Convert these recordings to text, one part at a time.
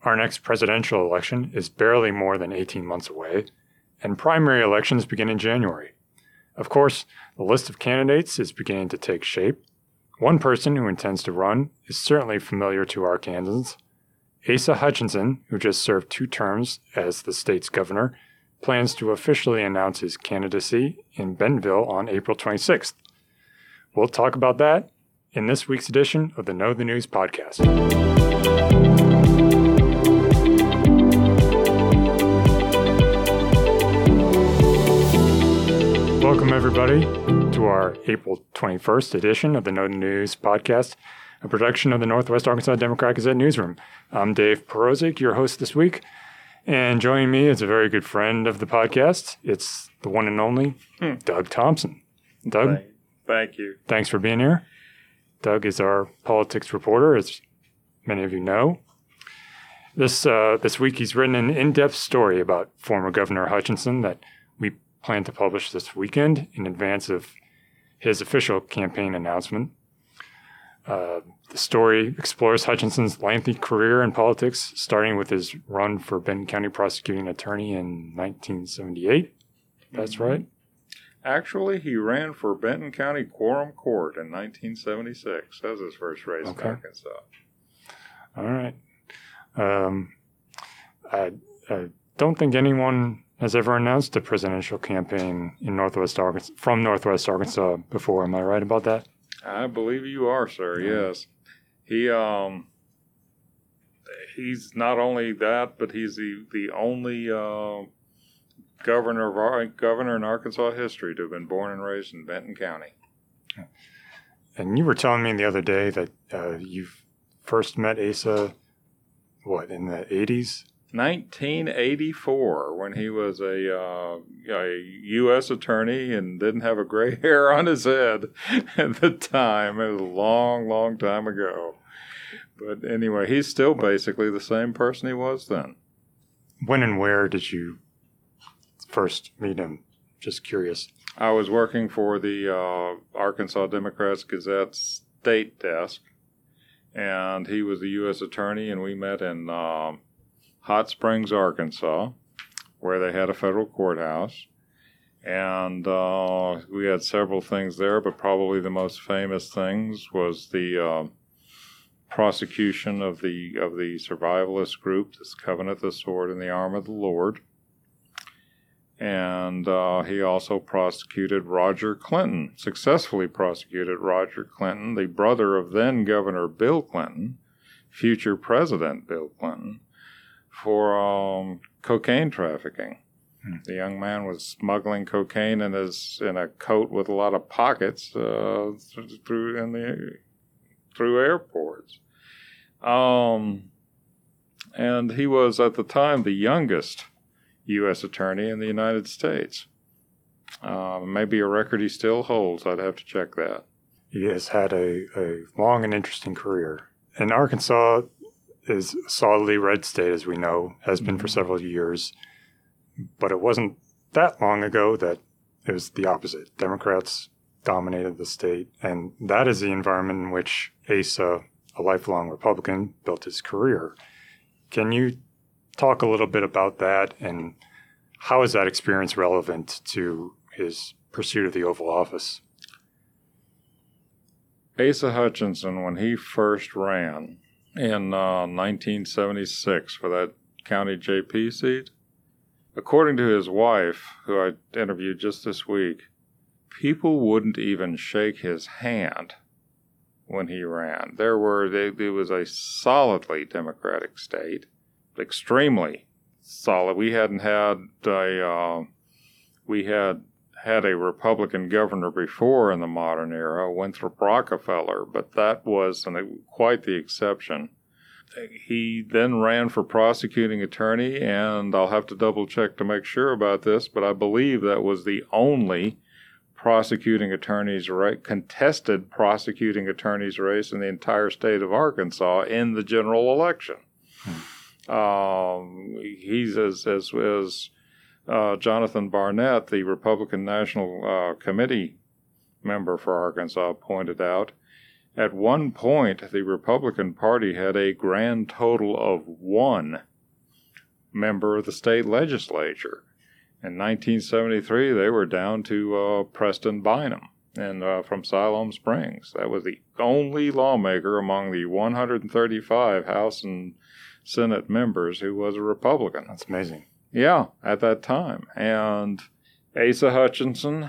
Our next presidential election is barely more than 18 months away, and primary elections begin in January. Of course, the list of candidates is beginning to take shape. One person who intends to run is certainly familiar to Arkansans. Asa Hutchinson, who just served 2 terms as the state's governor, plans to officially announce his candidacy in Bentonville on April 26th. We'll talk about that in this week's edition of the Know the News podcast. Welcome, everybody, to our April 21st edition of the Know the News podcast, a production of the Northwest Arkansas Democrat-Gazette newsroom. I'm Dave Perozik, your host this week, and joining me is a very good friend of the podcast. It's the one and only Doug Thompson. Doug? Thank you. Thanks for being here. Doug is our politics reporter, as many of you know. This week he's written an in-depth story about former Governor Hutchinson that we plan to publish this weekend in advance of his official campaign announcement. The story explores Hutchinson's lengthy career in politics, starting with his run for Benton County prosecuting attorney in 1978. That's right. Actually, he ran for Benton County Quorum Court in 1976. That was his first race in Arkansas. All right. I don't think anyone has ever announced a presidential campaign in Northwest Arkansas, from Northwest Arkansas before. Am I right about that? I believe you are, sir. Yes. He's not only that, but he's the only governor in Arkansas history to have been born and raised in Benton County. And you were telling me the other day that you first met Asa, in the 80s? 1984, when he was a U.S. attorney and didn't have a gray hair on his head at the time. It was a long, long time ago. But anyway, he's still basically the same person he was then. When and where did you first meet him? Just curious. I was working for the Arkansas Democrat-Gazette state desk, and he was a U.S. attorney, and we met in Hot Springs, Arkansas, where they had a federal courthouse. And we had several things there, but probably the most famous things was the prosecution of the survivalist group, this Covenant, the Sword, and the Arm of the Lord. And he also successfully prosecuted Roger Clinton, the brother of then Governor Bill Clinton, future President Bill Clinton, for cocaine trafficking. The young man was smuggling cocaine in a coat with a lot of pockets through airports. And he was at the time the youngest U.S. attorney in the United States. Maybe a record he still holds. I'd have to check that. He has had a long and interesting career. And Arkansas is a solidly red state, as we know, has been for several years. But it wasn't that long ago that it was the opposite. Democrats dominated the state. And that is the environment in which Asa, a lifelong Republican, built his career. Can you talk a little bit about that, and how is that experience relevant to his pursuit of the Oval Office? Asa Hutchinson, when he first ran in 1976 for that county JP seat, according to his wife, who I interviewed just this week, people wouldn't even shake his hand when he ran. It was a solidly Democratic state. Extremely solid. We had a Republican governor before in the modern era, Winthrop Rockefeller, but that was quite the exception. He then ran for prosecuting attorney, and I'll have to double check to make sure about this, but I believe that was the only contested prosecuting attorney's race in the entire state of Arkansas in the general election. He's as Jonathan Barnett, the Republican National Committee member for Arkansas, pointed out, At one point, the Republican Party had a grand total of 1 member of the state legislature. In 1973, they were down to Preston Bynum and from Siloam Springs. That was the only lawmaker among the 135 House and Senate members who was a Republican. That's amazing. Yeah, at that time. And Asa Hutchinson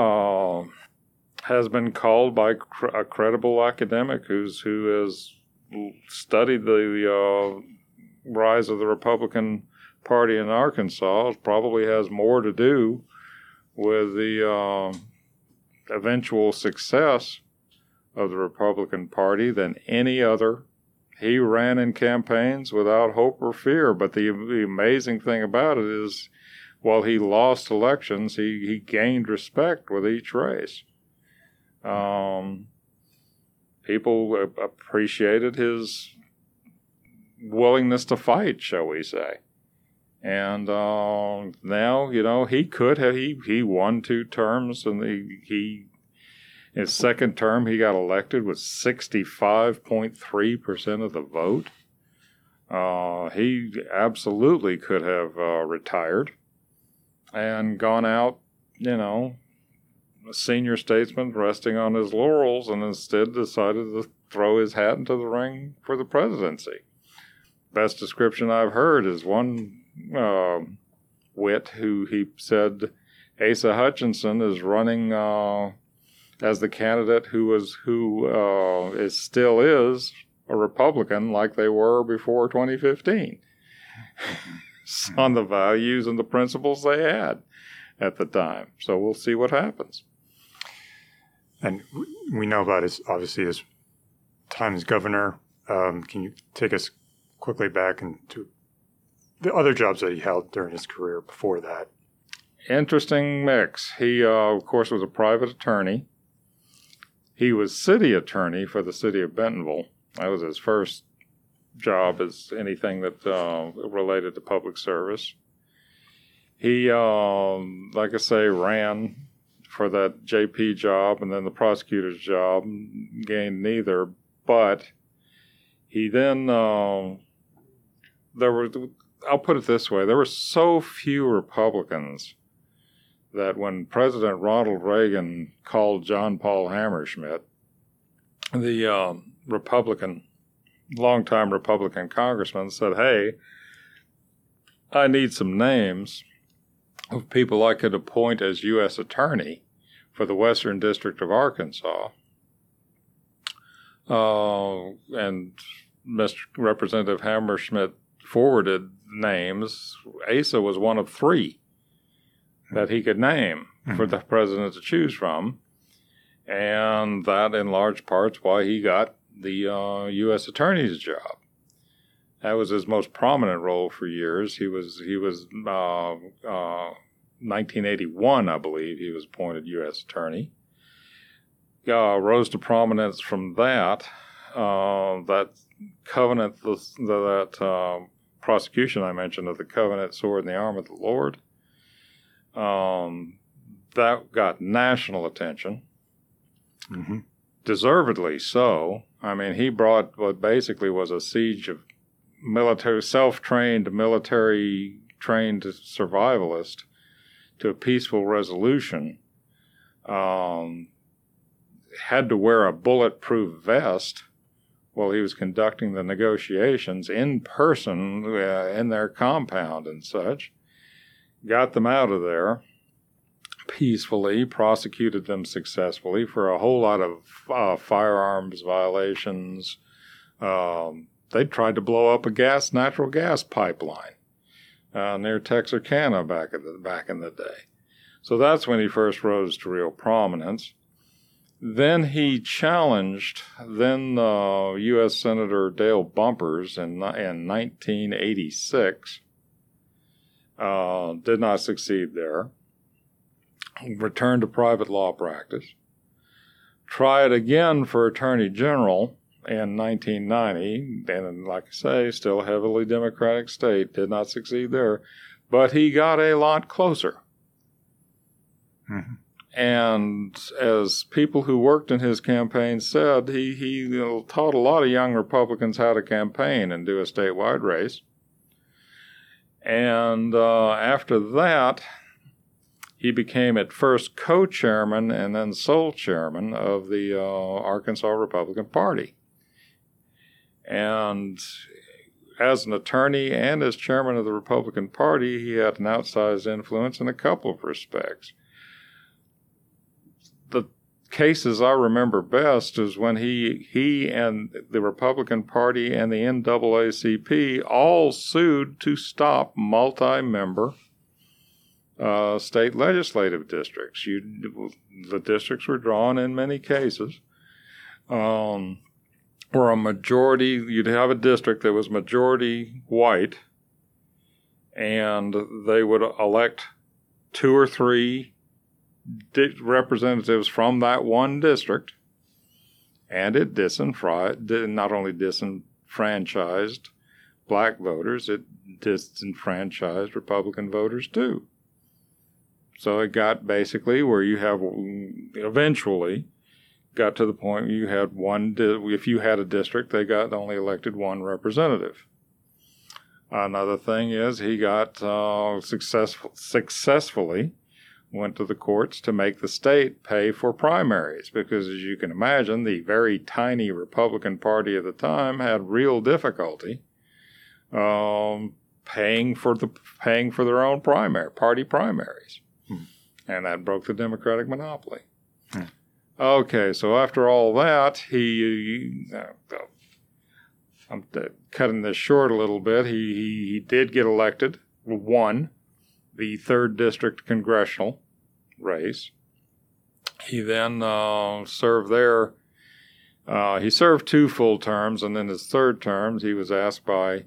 has been called by a credible academic who has studied the rise of the Republican Party in Arkansas. Probably has more to do with the eventual success of the Republican Party than any other. He ran in campaigns without hope or fear, but the amazing thing about it is, while he lost elections, he gained respect with each race. People appreciated his willingness to fight, shall we say. And now, he could have, he won 2 terms, and his second term, he got elected with 65.3% of the vote. He absolutely could have retired and gone out, a senior statesman resting on his laurels, and instead decided to throw his hat into the ring for the presidency. Best description I've heard is one wit who he said Asa Hutchinson is running as the candidate who still is a Republican like they were before 2015 on the values and the principles they had at the time. So we'll see what happens. And we know about his time as governor. Can you take us quickly back into the other jobs that he held during his career before that? Interesting mix. He, of course, was a private attorney. He was city attorney for the city of Bentonville. That was his first job as anything that related to public service. He, like I say, ran for that JP job and then the prosecutor's job, gained neither. But he then, I'll put it this way, there were so few Republicans that when President Ronald Reagan called John Paul Hammerschmidt, the longtime Republican congressman, said, "Hey, I need some names of people I could appoint as U.S. Attorney for the Western District of Arkansas." And Mr. Representative Hammerschmidt forwarded names. Asa was one of 3 that he could name for the president to choose from. And that, in large parts, why he got the U.S. Attorney's job. That was his most prominent role for years. He was 1981, I believe, he was appointed U.S. Attorney. Rose to prominence from that. That covenant, that prosecution I mentioned of the covenant, sword in the arm of the Lord, that got national attention. Mm-hmm. Deservedly so. I mean, he brought what basically was a siege of self-trained military-trained survivalists to a peaceful resolution. Had to wear a bulletproof vest while he was conducting the negotiations in person in their compound and such. Got them out of there peacefully, prosecuted them successfully for a whole lot of firearms violations. They tried to blow up a natural gas pipeline near Texarkana back in the day. So that's when he first rose to real prominence. Then he challenged then U.S. Senator Dale Bumpers in 1986. Did not succeed there. Returned to private law practice. Tried again for Attorney General in 1990, and like I say, still a heavily Democratic state, did not succeed there, but he got a lot closer. Mm-hmm. And as people who worked in his campaign said, he taught a lot of young Republicans how to campaign and do a statewide race. And after that, he became at first co-chairman and then sole chairman of the Arkansas Republican Party. And as an attorney and as chairman of the Republican Party, he had an outsized influence in a couple of respects. The cases I remember best is when he and the Republican Party and the NAACP all sued to stop multi-member state legislative districts. The districts were drawn in many cases where a majority, you'd have a district that was majority white, and they would elect 2 or 3 representatives from that one district, and it not only disenfranchised black voters, it disenfranchised Republican voters too. So it got basically where you have eventually got to the point where you had if you had a district, they only elected one representative. Another thing is he got successfully went to the courts to make the state pay for primaries because, as you can imagine, the very tiny Republican Party at the time had real difficulty paying for their own party primaries. And that broke the Democratic monopoly. Okay, so after all that, I'm cutting this short a little bit. He did get elected, won the 3rd District congressional race. He then served there. He served 2 full terms, and in his 3rd term, he was asked by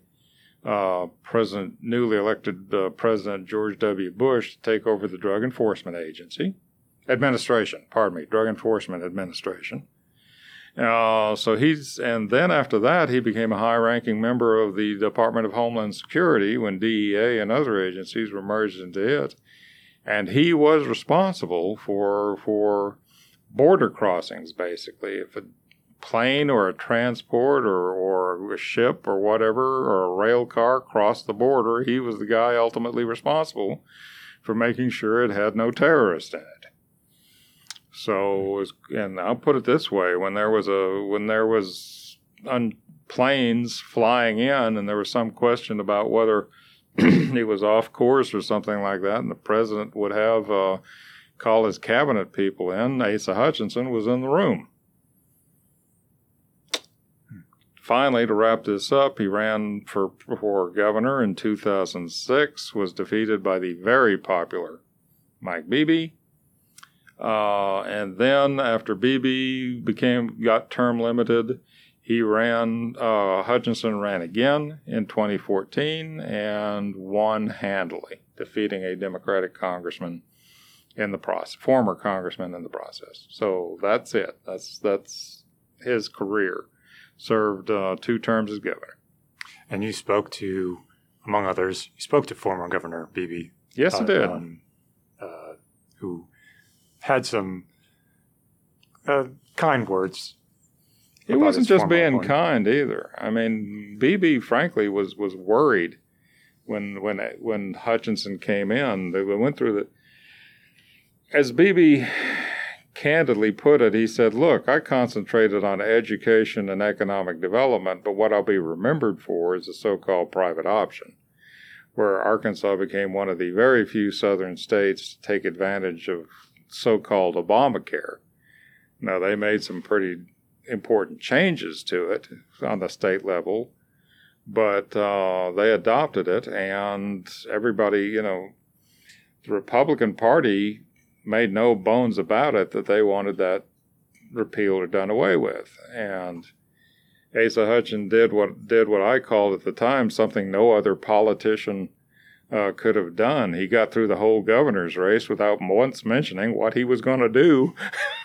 newly elected President George W. Bush to take over the Drug Enforcement Administration. And then after that, he became a high-ranking member of the Department of Homeland Security when DEA and other agencies were merged into it. And he was responsible for border crossings, basically. If a plane or a transport or a ship or whatever, or a rail car crossed the border, he was the guy ultimately responsible for making sure it had no terrorists in it. So, and I'll put it this way: when there was planes flying in, and there was some question about whether he was off course or something like that, and the president would have call his cabinet people in, Asa Hutchinson was in the room. Finally, to wrap this up, he ran for governor in 2006, was defeated by the very popular Mike Beebe. And then after Beebe got term limited, Hutchinson ran again in 2014 and won handily, defeating a Democratic congressman in the process, former congressman in the process. So that's it. That's his career. Served 2 terms as governor. And you spoke to, among others, former Governor Beebe. Yes, I did. Who had some kind words. He wasn't just being kind either. I mean, Beebe, frankly, was worried when Hutchinson came in. They went through as Beebe candidly put it, he said, "Look, I concentrated on education and economic development, but what I'll be remembered for is the so-called private option, where Arkansas became one of the very few southern states to take advantage of so-called Obamacare." Now, they made some pretty important changes to it on the state level, but they adopted it, and everybody, the Republican Party made no bones about it that they wanted that repealed or done away with. And Asa Hutchinson did what I called at the time something no other politician could have done. He got through the whole governor's race without once mentioning what he was going to do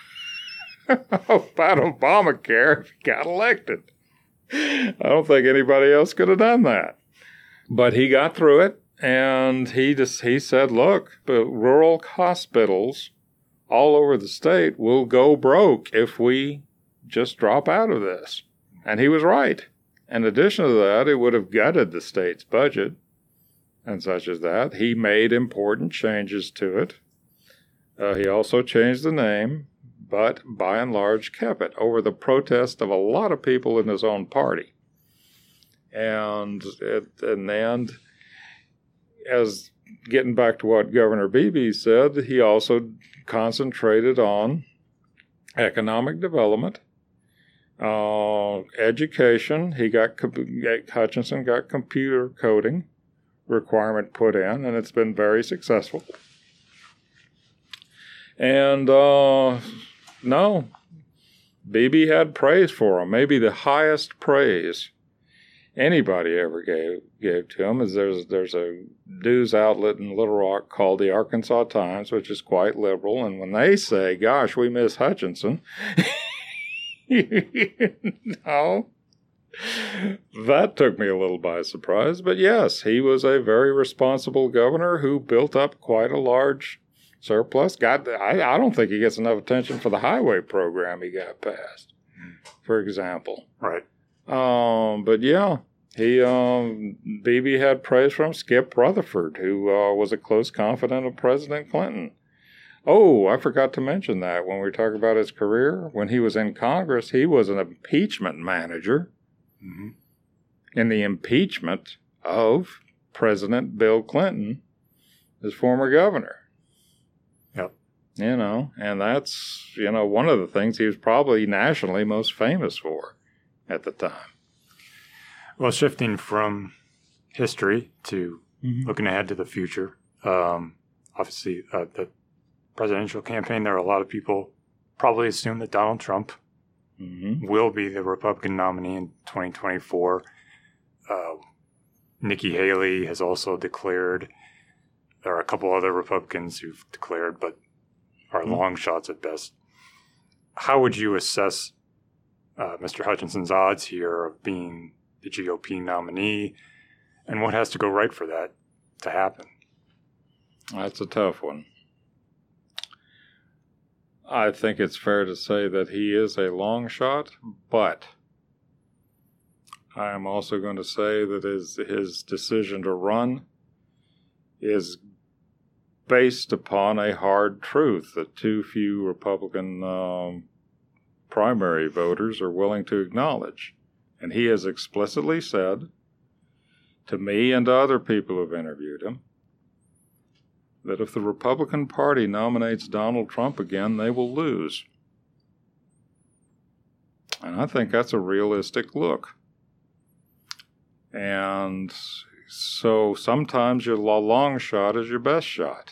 about Obamacare if he got elected. I don't think anybody else could have done that. But he got through it. And he said, look, the rural hospitals all over the state will go broke if we just drop out of this. And he was right. In addition to that, it would have gutted the state's budget and such as that. He made important changes to it. He also changed the name, but by and large kept it over the protest of a lot of people in his own party. And then, as getting back to what Governor Beebe said, he also concentrated on economic development, education. Hutchinson got computer coding requirement put in, and it's been very successful. And no, Beebe had praise for him. Maybe the highest praise anybody ever gave to him is there's a news outlet in Little Rock called the Arkansas Times, which is quite liberal, and when they say, "Gosh, we miss Hutchinson," that took me a little by surprise. But yes, he was a very responsible governor who built up quite a large surplus. I don't think he gets enough attention for the highway program he got passed, for example. Right. But yeah, Beebe had praise from Skip Rutherford, who was a close confidant of President Clinton. Oh, I forgot to mention that when we talk about his career. When he was in Congress, he was an impeachment manager in the impeachment of President Bill Clinton, his former governor. Yep. And that's, one of the things he was probably nationally most famous for at the time. Well, shifting from history to looking ahead to the future, obviously the presidential campaign, there are a lot of people probably assume that Donald Trump will be the Republican nominee in 2024. Nikki Haley has also declared. There are a couple other Republicans who've declared, but are long shots at best. How would you assess Mr. Hutchinson's odds here of being the GOP nominee, and what has to go right for that to happen? That's a tough one. I think it's fair to say that he is a long shot, but I am also going to say that his decision to run is based upon a hard truth that too few Republican primary voters are willing to acknowledge. And he has explicitly said to me and to other people who have interviewed him that if the Republican Party nominates Donald Trump again, they will lose. And I think that's a realistic look. And so sometimes your long shot is your best shot.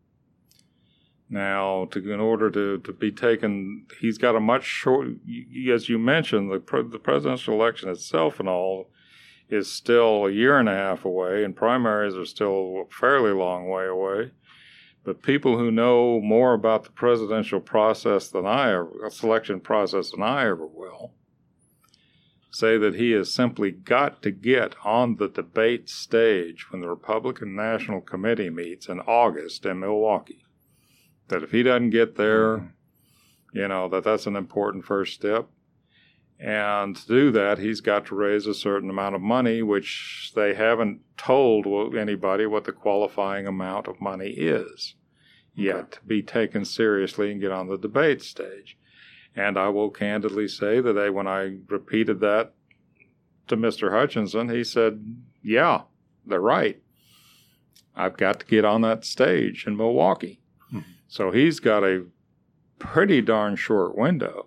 Now, in order to be taken, he's got a much short, as you mentioned, the presidential election itself and all is still a year and a half away, and primaries are still a fairly long way away. But people who know more about the presidential process selection process than I ever will, say that he has simply got to get on the debate stage when the Republican National Committee meets in August in Milwaukee. That if he doesn't get there, that's an important first step. And to do that, he's got to raise a certain amount of money, which they haven't told anybody what the qualifying amount of money is yet to be taken seriously and get on the debate stage. And I will candidly say that when I repeated that to Mr. Hutchinson, he said, yeah, they're right. I've got to get on that stage in Milwaukee. So he's got a pretty darn short window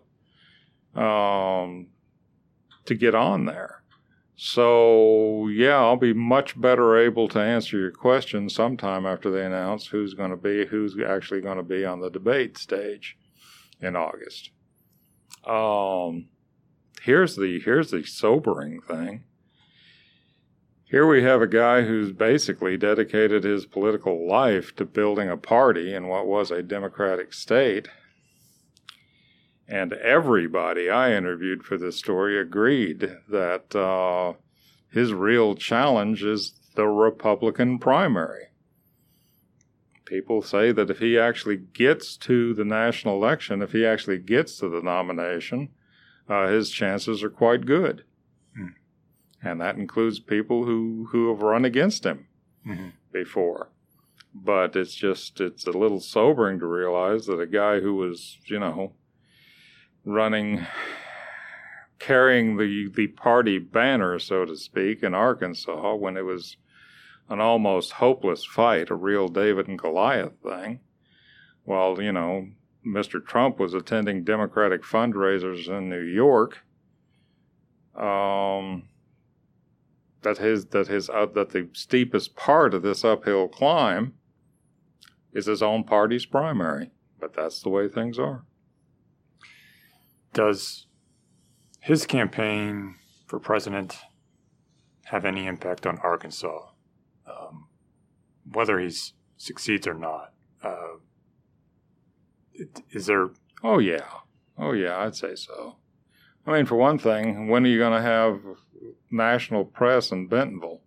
to get on there. So, yeah, I'll be much better able to answer your question sometime after they announce who's actually going to be on the debate stage in August. Here's the sobering thing. Here we have a guy who's basically dedicated his political life to building a party in what was a Democratic state. And everybody I interviewed for this story agreed that his real challenge is the Republican primary. people say that if he actually gets to the national election, if he actually gets to the nomination, his chances are quite good. Mm. And that includes people who have run against him before. But it's a little sobering to realize that a guy who was, carrying the party banner, so to speak, in Arkansas when it was an almost hopeless fight, a real David and Goliath thing, while, Mr. Trump was attending Democratic fundraisers in New York, that the steepest part of this uphill climb is his own party's primary. But that's the way things are. Does his campaign for president have any impact on Arkansas? Whether he succeeds or not? Is there... Oh, yeah, I'd say so. I mean, for one thing, when are you going to have national press in Bentonville?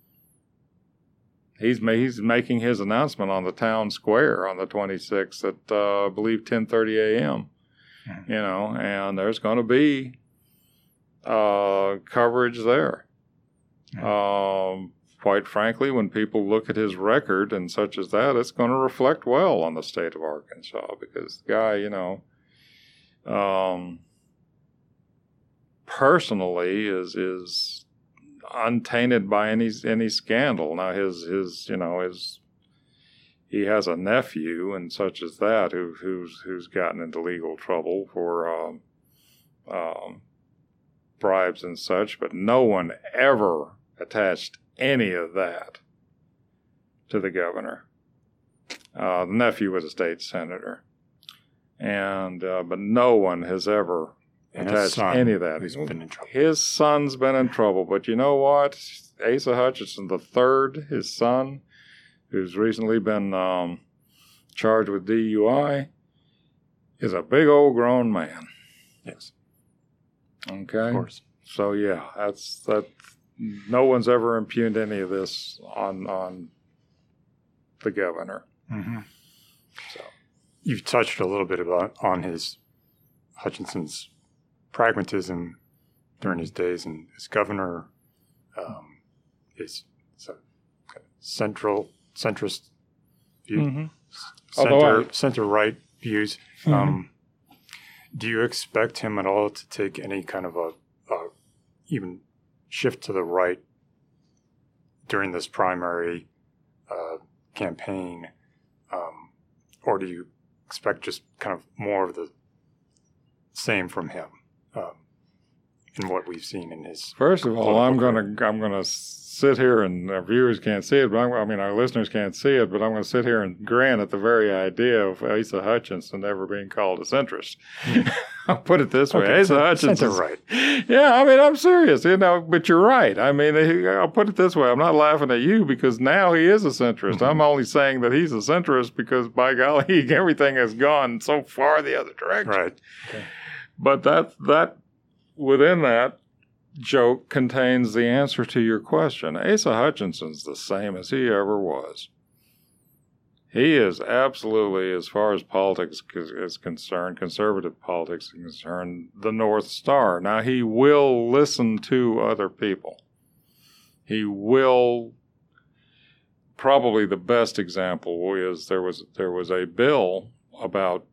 He's making his announcement on the town square on the 26th at, I believe, 10:30 a.m., and there's going to be coverage there. Quite frankly, when people look at his record and such as that, it's going to reflect well on the state of Arkansas, because the guy, personally is untainted by any scandal. Now he has a nephew and such as that who's gotten into legal trouble for bribes and such, but no one ever attached any of that to the governor. The nephew was a state senator, and but no one has ever attached any of that. He's been in trouble. His son's been in trouble, but you know what? Asa Hutchinson III, his son, who's recently been charged with DUI, is a big old grown man. Yes. Okay. Of course. So yeah, that's. No one's ever impugned any of this on the governor. Mm-hmm. So you've touched a little bit on Hutchinson's pragmatism during his days as governor, his centrist view, center right views. Mm-hmm. Do you expect him at all to take any kind of a even shift to the right during this primary campaign, or do you expect just kind of more of the same from him in what we've seen in his? First of all, I'm gonna sit here, and our viewers can't see it, but our listeners can't see it, but I'm going to sit here and grin at the very idea of Asa Hutchinson ever being called a centrist. I'll put it this way. Okay, Asa Hutchinson. Right. Yeah, I'm serious, but you're right. I'll put it this way. I'm not laughing at you because now he is a centrist. Mm-hmm. I'm only saying that he's a centrist because, by golly, everything has gone so far the other direction. Right. Okay. But that within that joke contains the answer to your question. Asa Hutchinson's the same as he ever was. He is absolutely, as far as politics is concerned, conservative politics is concerned, the North Star. Now, he will listen to other people. He will. Probably the best example is there was a bill about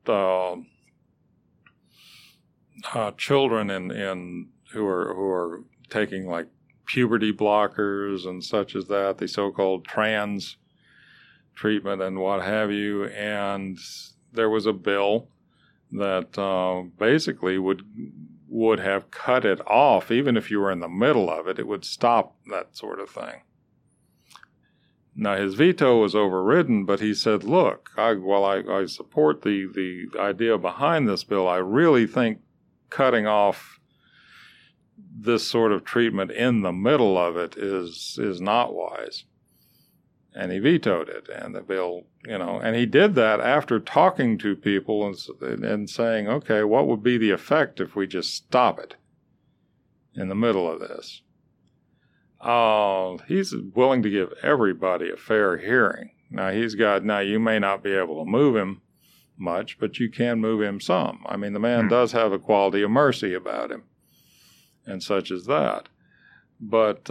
children in who are taking like puberty blockers and such as that, the so-called trans treatment and what have you. And there was a bill that basically would have cut it off. Even if you were in the middle of it, it would stop that sort of thing. Now, his veto was overridden, but he said, look, while I support the idea behind this bill, I really think cutting off this sort of treatment in the middle of it is not wise. And he vetoed it. And the bill, and he did that after talking to people and saying, okay, what would be the effect if we just stop it in the middle of this? He's willing to give everybody a fair hearing. Now you may not be able to move him much, but you can move him some. I mean, the man does have a quality of mercy about him, and such as that. But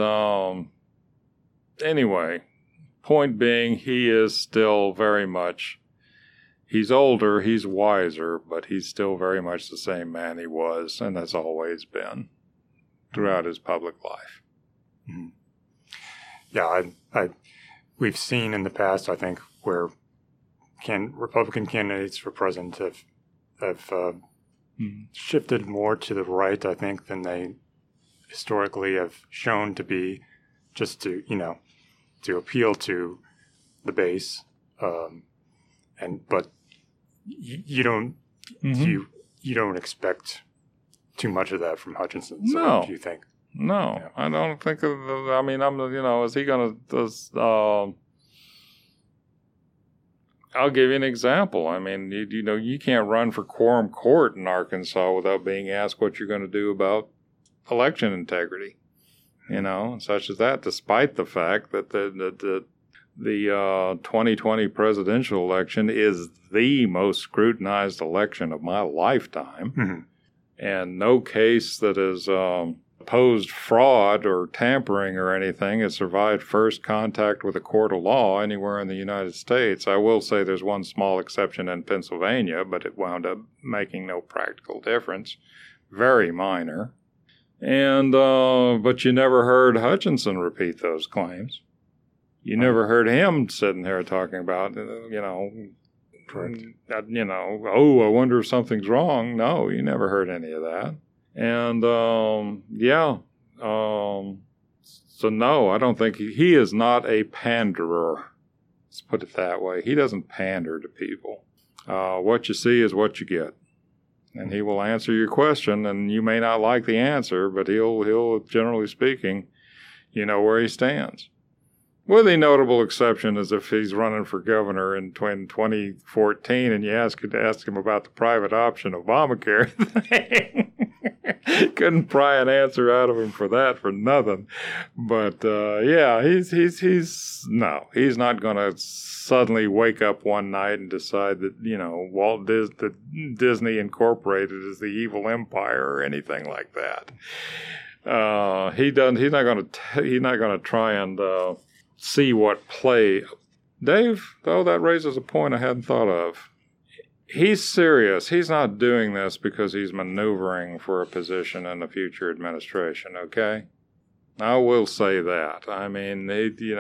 anyway, point being, he is still very much, he's older, he's wiser, but he's still very much the same man he was and has always been throughout his public life. Mm-hmm. Yeah, we've seen in the past, I think, where Republican candidates for president have shifted more to the right, I think, than they historically have shown to be, just to appeal to the base. But you don't you don't expect too much of that from Hutchinson. So No. do you think? No, Yeah. I don't think is he going to, I'll give you an example. I mean, you can't run for quorum court in Arkansas without being asked what you're going to do about election integrity, and such as that, despite the fact that the 2020 presidential election is the most scrutinized election of my lifetime, Mm-hmm. and no case that is opposed fraud or tampering or anything has survived first contact with a court of law anywhere in the United States. I will say there's one small exception in Pennsylvania, but it wound up making no practical difference. Very minor. And but you never heard Hutchinson repeat those claims. You never heard him sitting there talking about, Correct. I wonder if something's wrong. No, you never heard any of that. And, so no, I don't think he is not a panderer. Let's put it that way. He doesn't pander to people. What you see is what you get. And he will answer your question, and you may not like the answer, but he'll generally speaking, you know where he stands. With a notable exception is if he's running for governor in 2014 and you ask him about the private option Obamacare thing. Couldn't pry an answer out of him for that for nothing. But he's not going to suddenly wake up one night and decide that Disney Incorporated is the evil empire or anything like that. He's not going to try and see what play. Dave, though, that raises a point I hadn't thought of. He's serious. He's not doing this because he's maneuvering for a position in the future administration, okay? I will say that. I mean,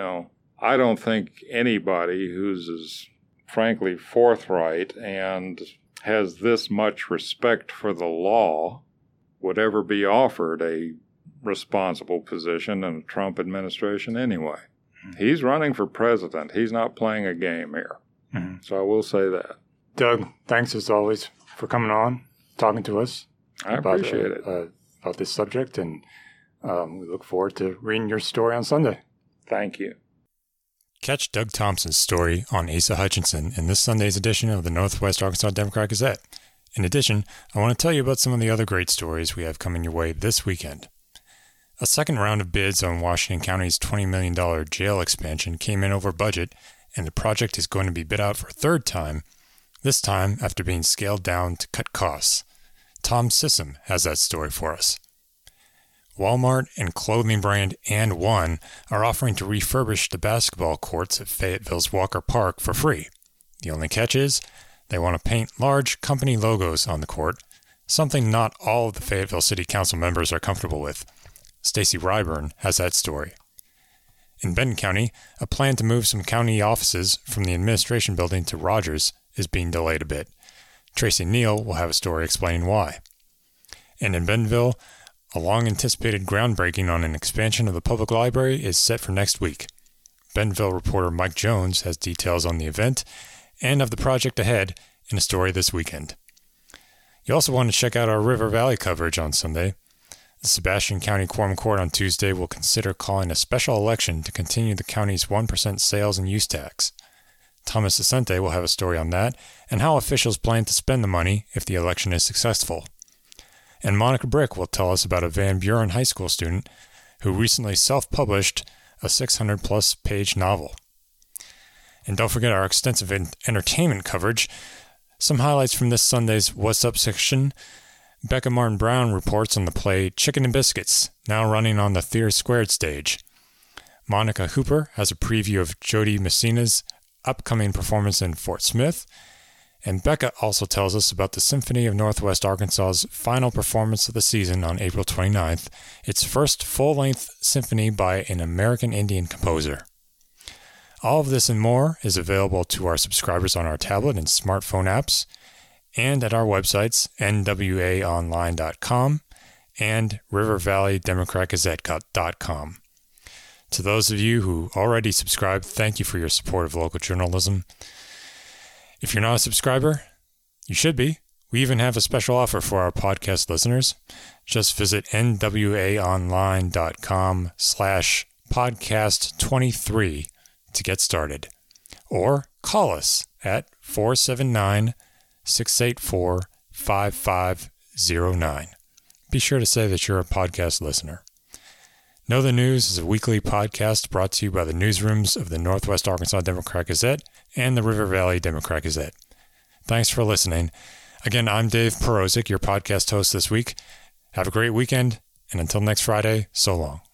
I don't think anybody who's as frankly forthright and has this much respect for the law would ever be offered a responsible position in a Trump administration anyway. He's running for president. He's not playing a game here. Mm-hmm. So I will say that. Doug, thanks as always for coming on, talking to us. I appreciate it. About this subject, and we look forward to reading your story on Sunday. Thank you. Catch Doug Thompson's story on Asa Hutchinson in this Sunday's edition of the Northwest Arkansas Democrat Gazette. In addition, I want to tell you about some of the other great stories we have coming your way this weekend. A second round of bids on Washington County's $20 million jail expansion came in over budget, and the project is going to be bid out for a third time, this time after being scaled down to cut costs. Tom Sissom has that story for us. Walmart and clothing brand And One are offering to refurbish the basketball courts at Fayetteville's Walker Park for free. The only catch is they want to paint large company logos on the court, something not all of the Fayetteville City Council members are comfortable with. Stacy Ryburn has that story. In Benton County, a plan to move some county offices from the administration building to Rogers is being delayed a bit. Tracy Neal will have a story explaining why. And in Bentonville, a long-anticipated groundbreaking on an expansion of the public library is set for next week. Bentonville reporter Mike Jones has details on the event and of the project ahead in a story this weekend. You also want to check out our River Valley coverage on Sunday. The Sebastian County Quorum Court on Tuesday will consider calling a special election to continue the county's 1% sales and use tax. Thomas Asante will have a story on that and how officials plan to spend the money if the election is successful. And Monica Brick will tell us about a Van Buren High School student who recently self-published a 600-plus page novel. And don't forget our extensive entertainment coverage. Some highlights from this Sunday's What's Up section. Becca Martin Brown reports on the play Chicken and Biscuits, now running on the Theater Squared stage. Monica Hooper has a preview of Jody Messina's upcoming performance in Fort Smith. And Becca also tells us about the Symphony of Northwest Arkansas's final performance of the season on April 29th, its first full-length symphony by an American Indian composer. All of this and more is available to our subscribers on our tablet and smartphone apps, and at our websites, nwaonline.com and rivervalleydemocratgazette.com. To those of you who already subscribe, thank you for your support of local journalism. If you're not a subscriber, you should be. We even have a special offer for our podcast listeners. Just visit nwaonline.com/podcast23 to get started. Or call us at 479-684-5509. Be sure to say that you're a podcast listener. Know the News is a weekly podcast brought to you by the newsrooms of the Northwest Arkansas Democrat-Gazette and the River Valley Democrat-Gazette. Thanks for listening. Again, I'm Dave Perozik, your podcast host this week. Have a great weekend, and until next Friday, so long.